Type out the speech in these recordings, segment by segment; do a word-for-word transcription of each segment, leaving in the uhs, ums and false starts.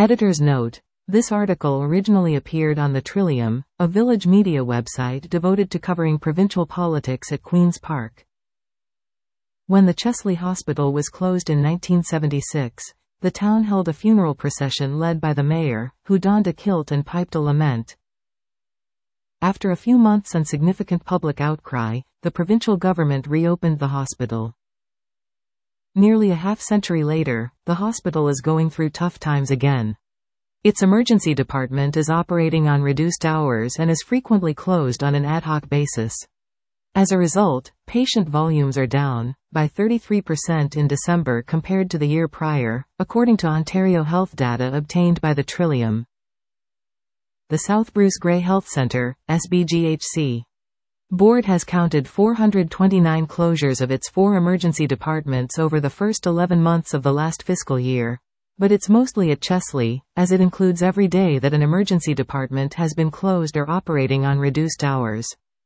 Editor's note: this article originally appeared on the Trillium, a village media website devoted to covering provincial politics at Queen's Park. When the Chesley Hospital was closed in nineteen seventy-six, the town held a funeral procession led by the mayor, who donned a kilt and piped a lament. After a few months and significant public outcry, the provincial government reopened the hospital. Nearly a half-century later, the hospital is going through tough times again. Its emergency department is operating on reduced hours and is frequently closed on an ad hoc basis. As a result, patient volumes are down by thirty-three percent in December compared to the year prior, according to Ontario Health data obtained by the Trillium. The South Bruce Grey Health Centre, S B G H C, board has counted four hundred twenty-nine closures of its four emergency departments over the first eleven months of the last fiscal year, but it's mostly at Chesley, as it includes every day that an emergency department has been closed or operating on reduced hours.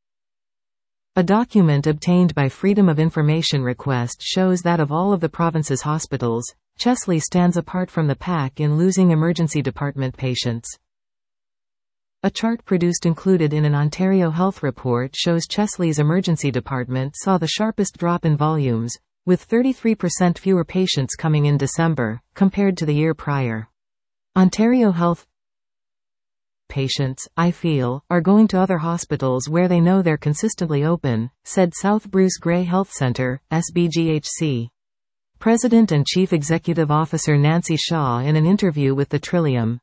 A document obtained by Freedom of Information request shows that of all of the province's hospitals, Chesley stands apart from the pack in losing emergency department patients. A chart produced included in an Ontario Health report shows Chesley's emergency department saw the sharpest drop in volumes, with thirty-three percent fewer patients coming in December, compared to the year prior. Ontario Health: patients, I feel, are going to other hospitals where they know they're consistently open, said South Bruce Grey Health Centre, S B G H C. President and Chief Executive Officer Nancy Shaw in an interview with the Trillium.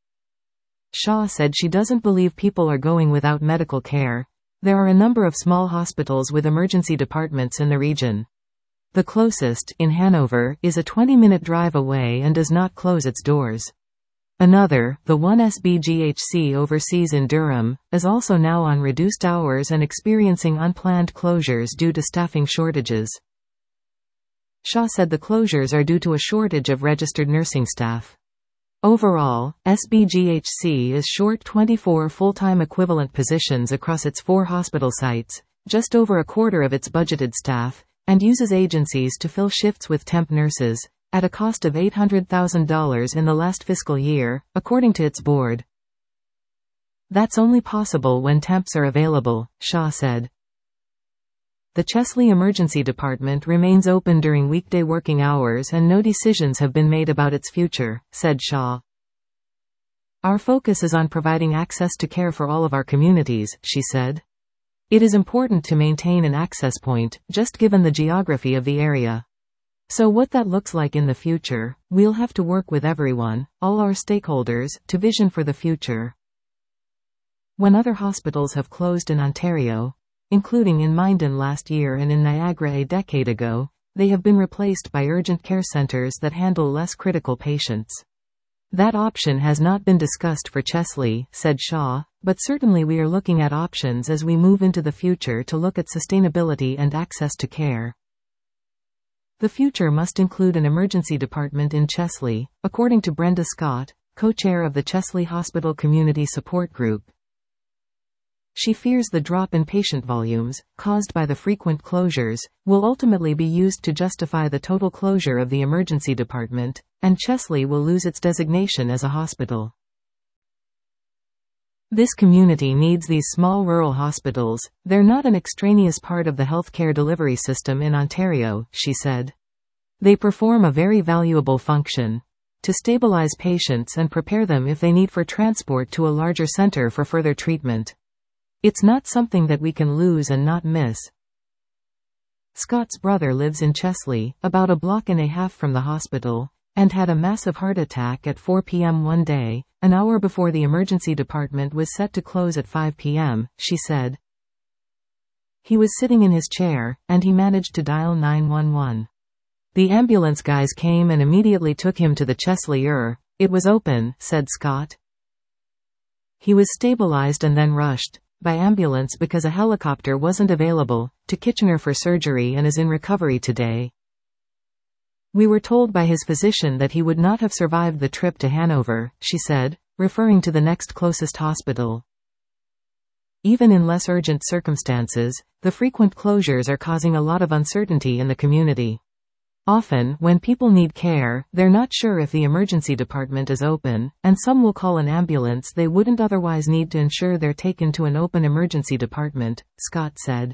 Shaw said she doesn't believe people are going without medical care. There are a number of small hospitals with emergency departments in the region. The closest, in Hanover, is a twenty-minute drive away and does not close its doors. Another, the one S B G H C oversees in Durham, is also now on reduced hours and experiencing unplanned closures due to staffing shortages. Shaw said the closures are due to a shortage of registered nursing staff. Overall, S B G H C is short twenty-four full-time equivalent positions across its four hospital sites, just over a quarter of its budgeted staff, and uses agencies to fill shifts with temp nurses, at a cost of eight hundred thousand dollars in the last fiscal year, according to its board. That's only possible when temps are available, Shaw said. The Chesley Emergency Department remains open during weekday working hours and no decisions have been made about its future, said Shaw. Our focus is on providing access to care for all of our communities, she said. It is important to maintain an access point, just given the geography of the area. So what that looks like in the future, we'll have to work with everyone, all our stakeholders, to vision for the future. When other hospitals have closed in Ontario, including in Minden last year and in Niagara a decade ago, they have been replaced by urgent care centers that handle less critical patients. That option has not been discussed for Chesley, said Shaw, but certainly we are looking at options as we move into the future to look at sustainability and access to care. The future must include an emergency department in Chesley, according to Brenda Scott, co-chair of the Chesley Hospital Community Support Group. She fears the drop in patient volumes, caused by the frequent closures, will ultimately be used to justify the total closure of the emergency department, and Chesley will lose its designation as a hospital. This community needs these small rural hospitals. They're not an extraneous part of the healthcare delivery system in Ontario, she said. They perform a very valuable function to stabilize patients and prepare them if they need for transport to a larger center for further treatment. It's not something that we can lose and not miss. Scott's brother lives in Chesley, about a block and a half from the hospital, and had a massive heart attack at four p m one day, an hour before the emergency department was set to close at five p m, she said. He was sitting in his chair, and he managed to dial nine one one. The ambulance guys came and immediately took him to the Chesley E R. It was open, said Scott. He was stabilized and then rushed by ambulance because a helicopter wasn't available to Kitchener for surgery and is in recovery today. We were told by his physician that he would not have survived the trip to Hanover, she said, referring to the next closest hospital. Even in less urgent circumstances, the frequent closures are causing a lot of uncertainty in the community. Often, when people need care, they're not sure if the emergency department is open, and some will call an ambulance they wouldn't otherwise need to ensure they're taken to an open emergency department, Scott said.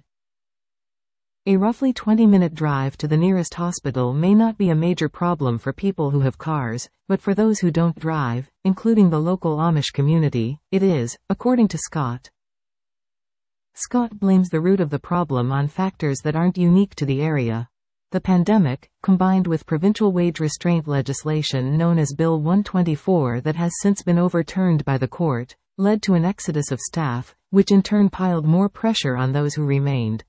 A roughly twenty-minute drive to the nearest hospital may not be a major problem for people who have cars, but for those who don't drive, including the local Amish community, it is, according to Scott. Scott blames the root of the problem on factors that aren't unique to the area. The pandemic, combined with provincial wage restraint legislation known as Bill one twenty-four that has since been overturned by the court, led to an exodus of staff, which in turn piled more pressure on those who remained.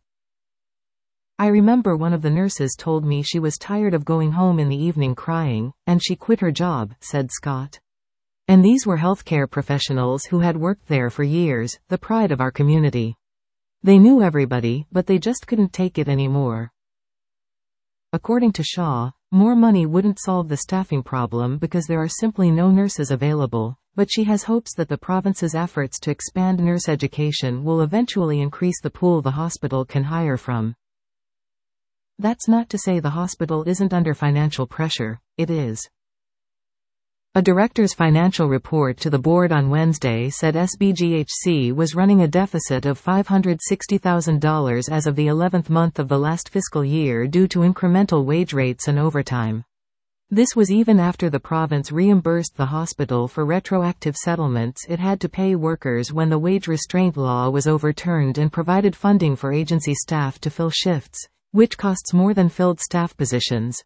I remember one of the nurses told me she was tired of going home in the evening crying, and she quit her job, said Scott. And these were healthcare professionals who had worked there for years, the pride of our community. They knew everybody, but they just couldn't take it anymore. According to Shaw, more money wouldn't solve the staffing problem because there are simply no nurses available, but she has hopes that the province's efforts to expand nurse education will eventually increase the pool the hospital can hire from. That's not to say the hospital isn't under financial pressure, it is. A director's financial report to the board on Wednesday said S B G H C was running a deficit of five hundred sixty thousand dollars as of the eleventh month of the last fiscal year due to incremental wage rates and overtime. This was even after the province reimbursed the hospital for retroactive settlements it had to pay workers when the wage restraint law was overturned and provided funding for agency staff to fill shifts, which costs more than filled staff positions.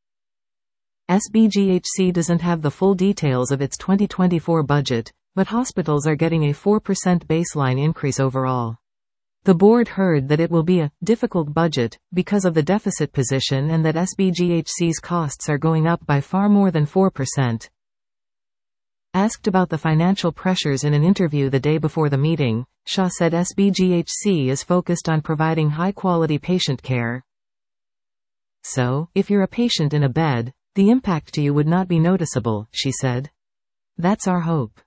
S B G H C doesn't have the full details of its twenty twenty-four budget, but hospitals are getting a four percent baseline increase overall. The board heard that it will be a difficult budget because of the deficit position and that S B G H C's costs are going up by far more than four percent. Asked about the financial pressures in an interview the day before the meeting, Shaw said S B G H C is focused on providing high-quality patient care. So, if you're a patient in a bed, the impact to you would not be noticeable, she said. That's our hope.